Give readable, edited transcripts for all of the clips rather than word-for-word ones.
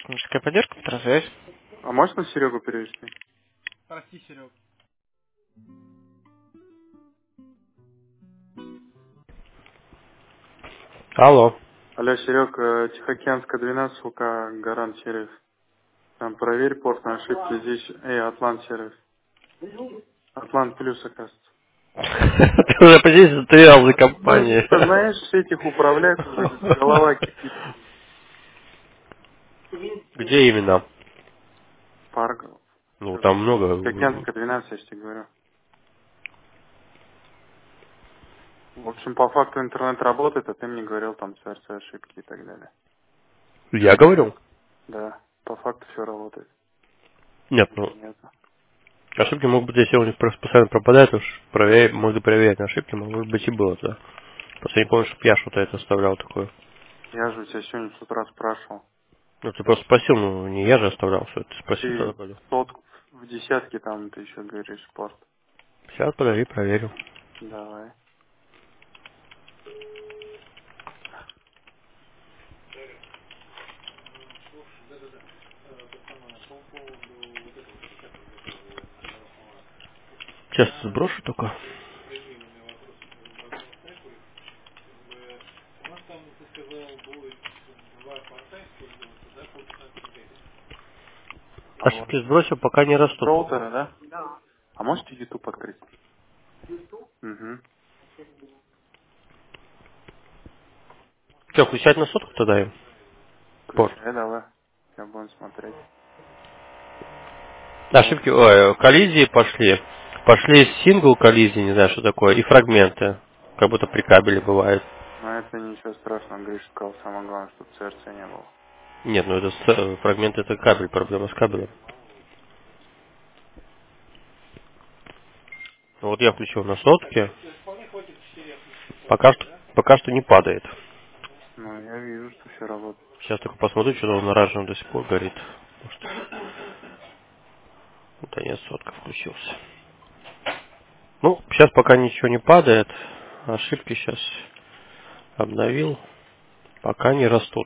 Техническая поддержка, вторая связь. А можно Серегу перевести? Прости, Серег. Алло. Алло, Серег, Тихоокеанская 12, УК Гарант сервис. Там проверь порт на ошибки здесь. Атлант сервис. Атлант плюс, оказывается. Ты уже почти состоял за Ну, компанией. ты знаешь, этих управляют уже, голова кипит. Где именно? Парк. Ну, там много. Тихоокеанская 12, я же тебе говорю. В общем, по факту интернет работает, а ты мне говорил там CRC ошибки и так далее. Я говорю? Да, по факту все работает. Нет, Или ну, нет? ошибки могут быть, если у них просто постоянно пропадают, уж можно проверять на ошибки, может быть и было, да. Просто я не помню, чтобы я что-то это оставлял такое. Я же у тебя сегодня с утра спрашивал. Ну, ты просто спросил, ну, не я же оставлял все, ты спросил Ты тогда вроде. сотку в десятке там ты еще говоришь порт. Сейчас, подожди, проверю. Давай. Сейчас сброшу только. Алло. Ошибки сбросил, пока не растут. Роутера, да? А можете YouTube открыть? Угу. Что, включать на сотку тогда им? Порт. Включай, давай. Я будем смотреть. Ошибки, коллизии пошли. Пошли сингл коллизии, не знаю, что такое, и фрагменты. Как будто при кабеле бывает. Но это ничего страшного, Гриш сказал, самое главное, чтобы CRC не было. Нет, ну это фрагменты это кабель, проблема с кабелем. Вот я включил на сотке. Пока что не падает. Ну, я вижу, что все работает. Сейчас только посмотрю, что он оранжевым до сих пор горит. Может, да нет, сотка включился. Ну, сейчас пока ничего не падает. Ошибки сейчас обновил. Пока не растут.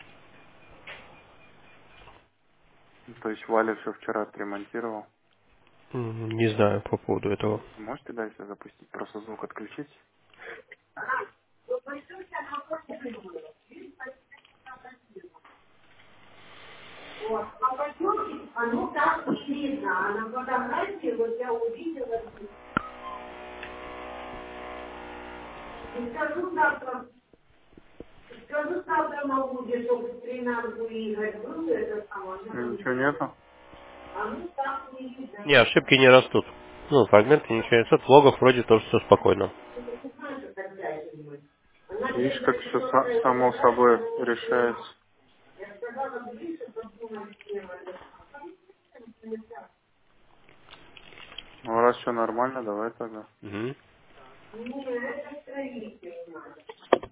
То есть Валя все вчера отремонтировал. Не знаю по поводу этого. Можете дальше запустить? Просто звук отключить? Ничего нету? Не, ошибки не растут. Ну, фрагменты ничего не растут. В логах вроде тоже все спокойно. Видишь, как все само собой решается. Ну, раз все нормально, давай тогда. Мгм.